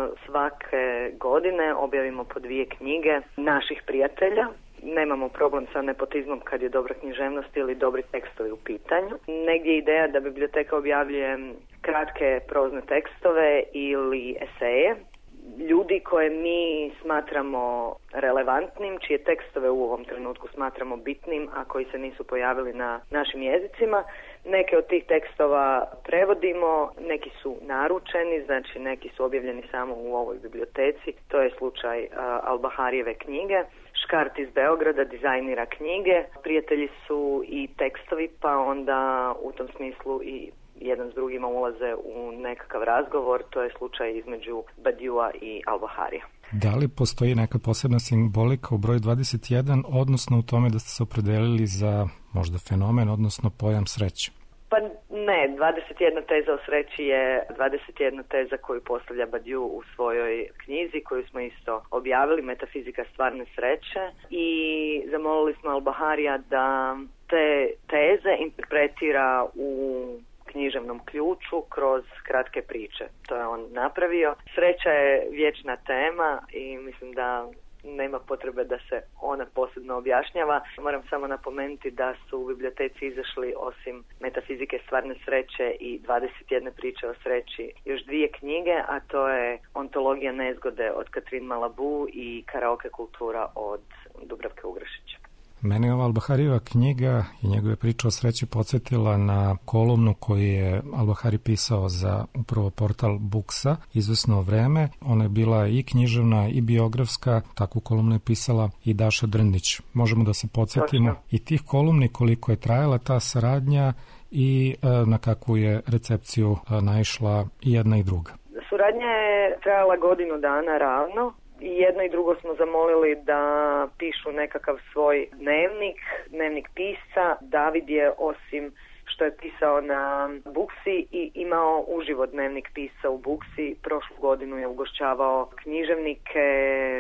Speaker 9: svake godine objavimo po dvije knjige naših prijatelja. Nemamo problem sa nepotizmom kad je dobra književnost ili dobri tekstovi u pitanju. Negdje je ideja da biblioteka objavljuje kratke prozne tekstove ili eseje ljudi koje mi smatramo relevantnim, čije tekstove u ovom trenutku smatramo bitnim, a koji se nisu pojavili na našim jezicima. Neke od tih tekstova prevodimo, neki su naručeni, znači neki su objavljeni samo u ovoj biblioteci. To je slučaj uh, Al-Baharijeve knjige. Škart iz Beograda dizajnira knjige. Prijatelji su i tekstovi, pa onda u tom smislu i jedan s drugima ulaze u nekakav razgovor. To je slučaj između Badiua i Al-Baharija.
Speaker 3: Da li postoji neka posebna simbolika u broju dvadeset jedan, odnosno u tome da ste se opredelili za možda fenomen, odnosno pojam sreće?
Speaker 9: Pa ne, dvadeset jedna teza o sreći je dvadeset jedna teza koju postavlja Badiou u svojoj knjizi, koju smo isto objavili, Metafizika stvarne sreće, i zamolili smo Al-Baharija da te teze interpretira u književnom ključu kroz kratke priče. To je on napravio. Sreća je vječna tema i mislim da nema potrebe da se ona posebno objašnjava. Moram samo napomenuti da su u biblioteci izašli osim Metafizike stvarne sreće i dvadeset jedna priče o sreći još dvije knjige, a to je Ontologija nezgode od Katrin Malabou i Karaoke kultura od Dubravke Ugrašića.
Speaker 3: Mene je ova Al-Baharijeva knjiga i njegove priče o sreći podsjetila na kolumnu koju je Al-Bahari pisao za upravo portal Buksa izvesno vreme. Ona je bila i književna i biografska, takvu kolumnu je pisala i Daša Drndić. Možemo da se podsjetimo i tih kolumni, koliko je trajala ta saradnja i e, na kakvu je recepciju e, naišla i jedna i druga.
Speaker 9: Suradnja je trajala godinu dana ravno. I jedno i drugo smo zamolili da pišu nekakav svoj dnevnik, dnevnik pisca. David je, osim što je pisao na Buksi, i imao uživo dnevnik pisca u Buksi. Prošlu godinu je ugošćavao književnike,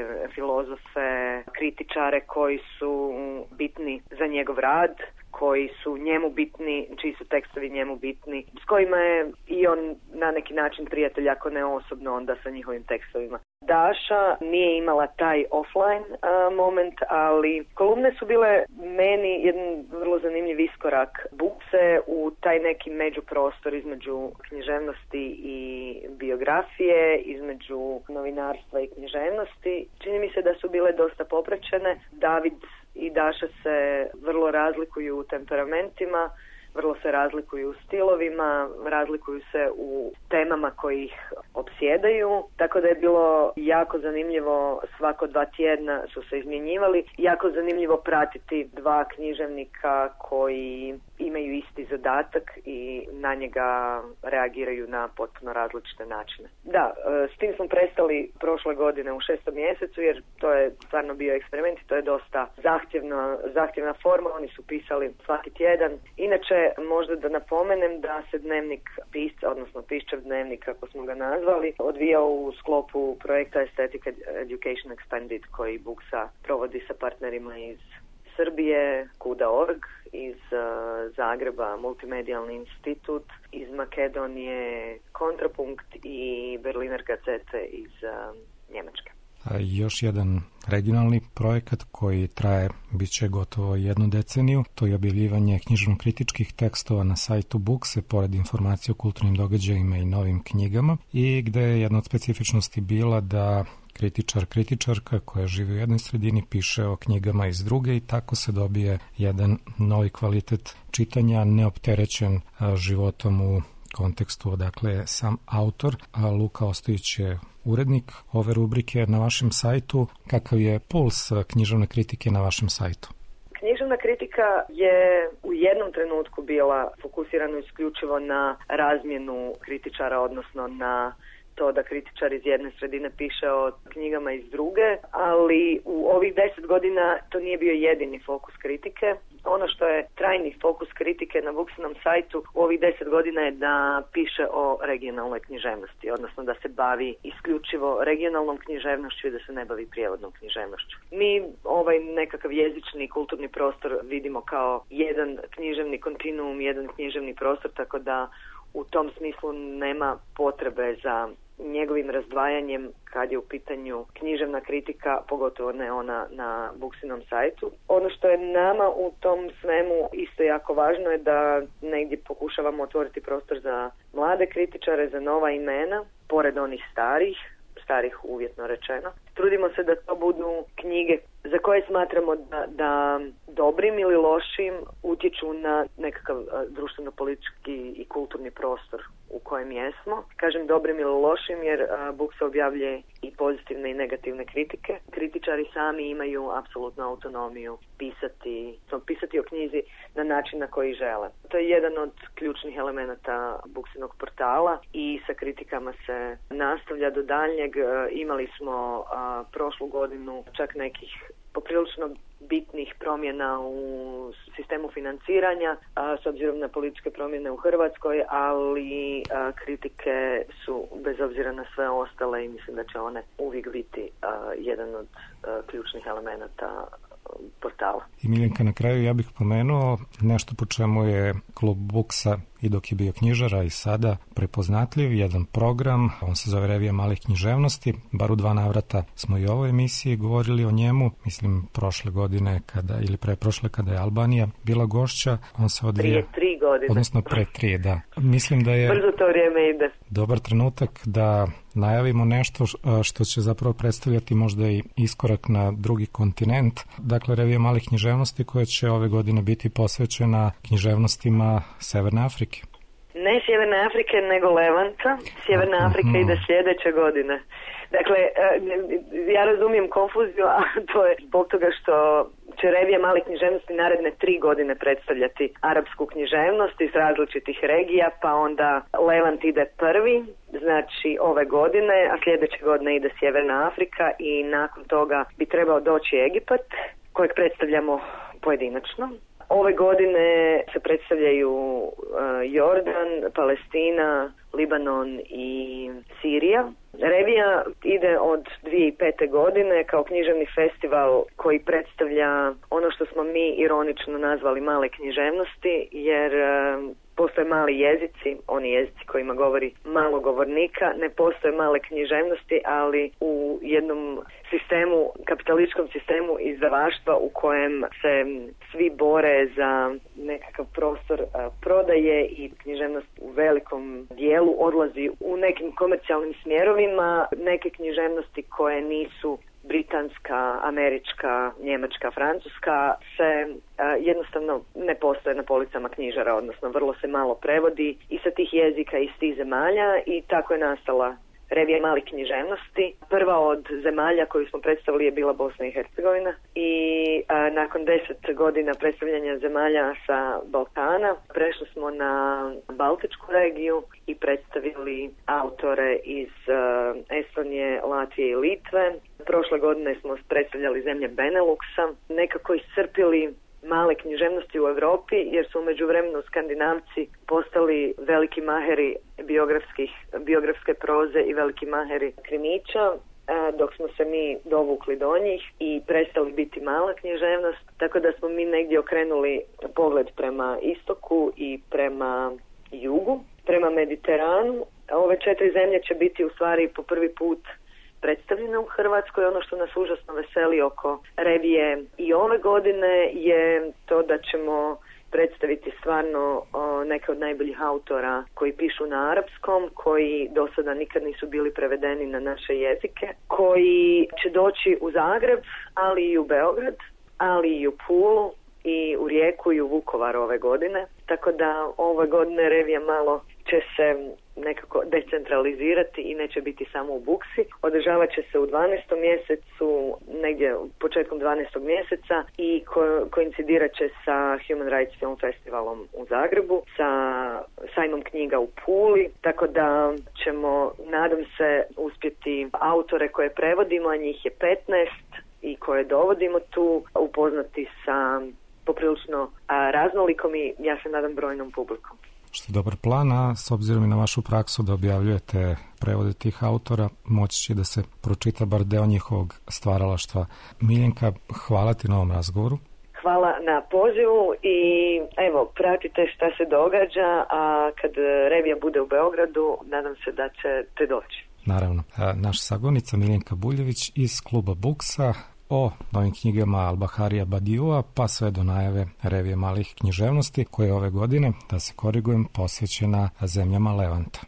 Speaker 9: filozofe, kritičare koji su bitni za njegov rad, koji su njemu bitni, čiji su tekstovi njemu bitni, s kojima je i on na neki način prijatelj, ako ne osobno, onda sa njihovim tekstovima. Daša nije imala taj offline uh, moment, ali kolumne su bile meni jedan vrlo zanimljiv iskorak Bukse u taj neki međuprostor između književnosti i biografije, između novinarstva i književnosti. Čini mi se da su bile dosta popraćene. David i Daša se vrlo razlikuju u temperamentima, vrlo se razlikuju u stilovima, razlikuju se u temama koji ih opsjedaju, tako da je bilo jako zanimljivo, svako dva tjedna su se izmjenjivali, jako zanimljivo pratiti dva književnika koji imaju imaju isti zadatak i na njega reagiraju na potpuno različite načine. Da, s tim smo prestali prošle godine u šestom mjesecu jer to je stvarno bio eksperiment i to je dosta zahtjevna, zahtjevna forma, oni su pisali svaki tjedan. Inače, možda da napomenem da se dnevnik pisca, odnosno piščev dnevnik, kako smo ga nazvali, odvijao u sklopu projekta Aesthetic Education Expanded koji Buksa provodi sa partnerima iz Srbije, Kuda dot org, iz uh, Zagreba, Multimedijalni institut, iz Makedonije, Kontrapunkt i Berliner Gazete iz uh, Njemačke.
Speaker 3: A još jedan regionalni projekat koji traje, bit će gotovo jednu deceniju, to je objavljivanje književno-kritičkih tekstova na sajtu Bukse, pored informacije o kulturnim događajima i novim knjigama, i gde je jedna od specifičnosti bila da kritičar, kritičarka koja živi u jednoj sredini piše o knjigama iz druge i tako se dobije jedan novi kvalitet čitanja, neopterećen životom u kontekstu odakle je sam autor, a Luka Ostojić je urednik ove rubrike na vašem sajtu. Kakav je puls književne kritike na vašem sajtu?
Speaker 9: Književna kritika je u jednom trenutku bila fokusirana isključivo na razmjenu kritičara, odnosno na to da kritičar iz jedne sredine piše o knjigama iz druge, ali u ovih deset godina to nije bio jedini fokus kritike. Ono što je trajni fokus kritike na Buksinom sajtu u ovih deset godina je da piše o regionalnoj književnosti, odnosno da se bavi isključivo regionalnom književnošću i da se ne bavi prijevodnom književnošću. Mi ovaj nekakav jezični kulturni prostor vidimo kao jedan književni kontinuum, jedan književni prostor, tako da u tom smislu nema potrebe za njegovim razdvajanjem kad je u pitanju književna kritika, pogotovo ne ona na Buksinom sajtu. Ono što je nama u tom svemu isto jako važno je da negdje pokušavamo otvoriti prostor za mlade kritičare, za nova imena, pored onih starih, starih uvjetno rečeno. Trudimo se da to budu knjige za koje smatramo da, da dobrim ili lošim utječu na nekakav društveno-politički i kulturni prostor u kojem jesmo. Kažem dobrim ili lošim jer Buksa objavljuje i pozitivne i negativne kritike. Kritičari sami imaju apsolutnu autonomiju pisati, pisati o knjizi na način na koji žele. To je jedan od ključnih elemenata Buksinog portala i sa kritikama se nastavlja do daljnjeg. Imali smo a, prošlu godinu čak nekih poprilično bitnih promjena u sistemu financiranja, a, s obzirom na političke promjene u Hrvatskoj, ali a, kritike su bez obzira na sve ostale i mislim da će one uvijek biti a, jedan od a, ključnih elemenata portala.
Speaker 3: I Miljenka, na kraju ja bih pomenuo nešto po čemu je klub Buksa i dok je bio knjižara i sada prepoznatljiv, jedan program, on se zove Revija malih književnosti, bar u dva navrata smo i u ovoj emisiji govorili o njemu, mislim prošle godine kada, ili pre prošle kada je Albanija bila gošća, on se odvija...
Speaker 9: Prije tri godine.
Speaker 3: Odnosno pre tri, da. Mislim da je...
Speaker 9: Brzo to vrijeme ide.
Speaker 3: Dobar trenutak da najavimo nešto što će zapravo predstavljati možda i iskorak na drugi kontinent. Dakle, Revija malih književnosti koja će ove godine biti posvećena književnostima Severne Afrike.
Speaker 9: Ne Sjeverne Afrike, nego Levanta. Sjeverna Afrika mm-hmm. ide sljedeće godine. Dakle, ja razumijem konfuziju, a to je zbog toga što će Revija malih književnosti naredne tri godine predstavljati arapsku književnost iz različitih regija, pa onda Levant ide prvi, znači ove godine, a sljedeće godine ide Sjeverna Afrika i nakon toga bi trebao doći Egipat, kojeg predstavljamo pojedinačno. Ove godine se predstavljaju uh, Jordan, Palestina, Libanon i Sirija. Revija ide od dvije tisuće pete. godine kao književni festival koji predstavlja ono što smo mi ironično nazvali male književnosti, jer uh, postoje mali jezici, oni jezici kojima govori malo govornika, ne postoje male književnosti, ali u jednom sistemu, kapitalističkom sistemu izdavaštva u kojem se svi bore za nekakav prostor a, prodaje i književnost u velikom dijelu odlazi u nekim komercijalnim smjerovima, neke književnosti koje nisu britanska, američka, njemačka, francuska se a, jednostavno ne postoje na policama knjižara, odnosno vrlo se malo prevodi i sa tih jezika iz tih zemalja i tako je nastala revije malih književnosti. Prva od zemalja koju smo predstavili je bila Bosna i Hercegovina i a, nakon deset godina predstavljanja zemalja sa Balkana prešli smo na Baltičku regiju i predstavili autore iz a, Estonije, Latvije i Litve. Prošle godine smo predstavljali zemlje Beneluxa, nekako iscrpili male književnosti u Europi, jer su u međuvremenu Skandinavci postali veliki maheri biografskih, biografske proze i veliki maheri krimića, dok smo se mi dovukli do njih i prestali biti mala književnost, tako da smo mi negdje okrenuli pogled prema istoku i prema jugu, prema Mediteranu. Ove četiri zemlje će biti u stvari po prvi put predstavljene u Hrvatskoj. Ono što nas užasno veseli oko revije i ove godine je to da ćemo predstaviti stvarno o, neke od najboljih autora koji pišu na arapskom, koji do sada nikad nisu bili prevedeni na naše jezike, koji će doći u Zagreb, ali i u Beograd, ali i u Pulu i u Rijeku i u Vukovar ove godine. Tako da ove godine revija malo će se nekako decentralizirati i neće biti samo u Buksi. Održavat će se u dvanaestom mjesecu, negdje početkom dvanaestog mjeseca i ko- koincidirat će sa Human Rights Film Festivalom u Zagrebu, sa sajmom knjiga u Puli, tako da ćemo, nadam se, uspjeti autore koje prevodimo, a njih je petnaest i koje dovodimo tu, upoznati sa poprilično a, raznolikom i, ja se nadam, brojnom publikom.
Speaker 3: Što je dobar plan, a s obzirom i na vašu praksu da objavljujete prevode tih autora, moći će da se pročita bar deo njihovog stvaralaštva. Miljenka, hvala ti na ovom razgovoru.
Speaker 9: Hvala na pozivu i evo, pratite šta se događa, a kad revija bude u Beogradu, nadam se da ćete doći.
Speaker 3: Naravno. Naša sagovornica Miljenka Buljević iz kluba Buksa o novim knjigama Al-Baharija Badiua pa sve do najave revije malih književnosti koje ove godine, da se korigujem, posvećena zemljama Levanta.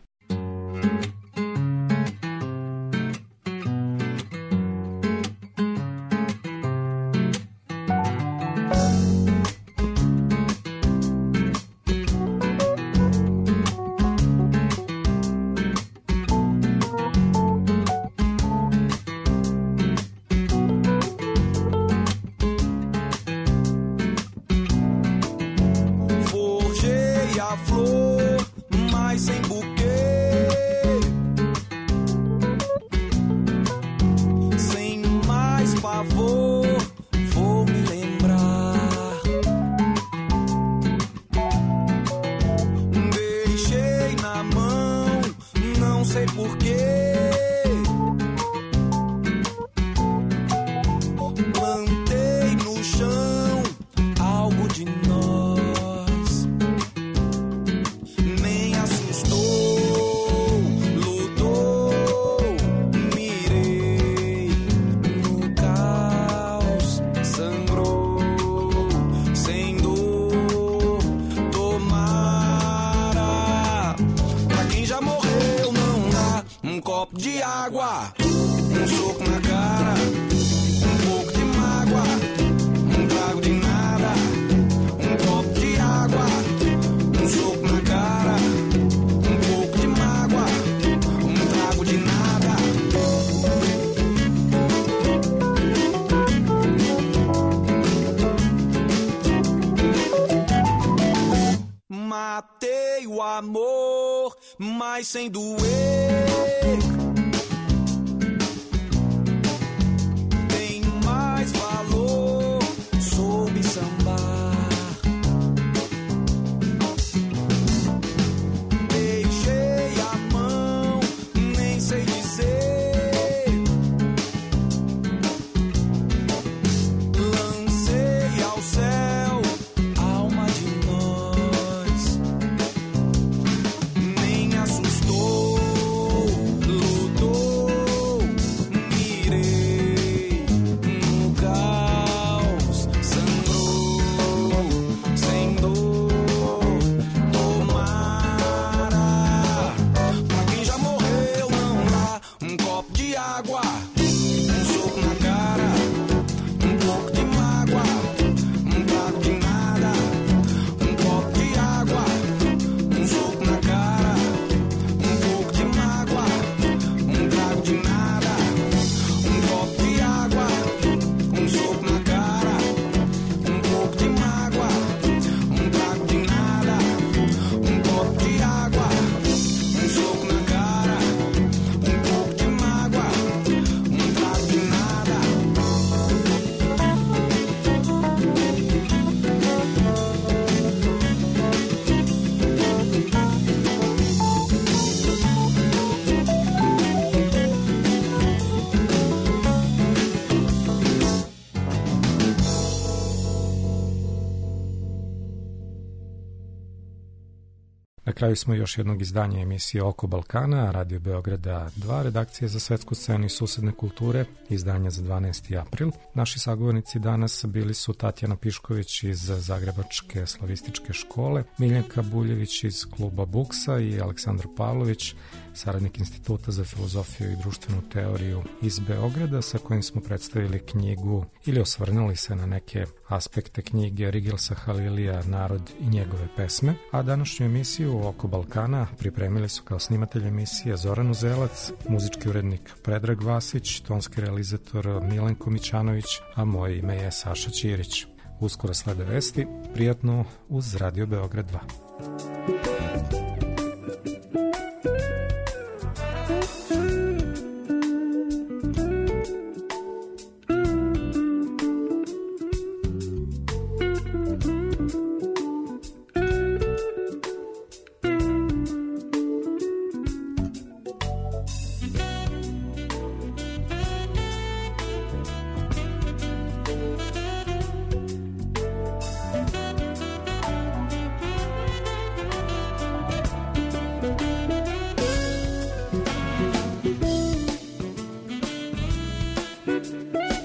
Speaker 10: Matei o amor, mas sem doer. Tem mais valor, soube sambar. Beijei a mão, nem sei dizer. Lancei ao céu, alma de nós. Nem assustou,
Speaker 3: kraju smo još jednog izdanja emisije Oko Balkana, Radio Beograda dva, redakcije za svetsku scenu i susedne kulture, izdanja za dvanaesti april. Naši sagovornici danas bili su Tatjana Pišković iz Zagrebačke slavističke škole, Miljenka Buljević iz kluba Buksa i Aleksandar Pavlović, saradnik Instituta za filozofiju i društvenu teoriju iz Beograda, sa kojim smo predstavili knjigu ili osvrnuli se na neke aspekte knjige Rigelsa Halilija Narod i njegove pesme. A današnju emisiju Oko Balkana pripremili su kao snimatelj emisije Zoran Uzelac, muzički urednik Predrag Vasić, tonski realizator Milenko Mićanović, a moje ime je Saša Ćirić. Uskoro slede vesti, prijatno uz Radio Beograd dva.
Speaker 7: Thank you.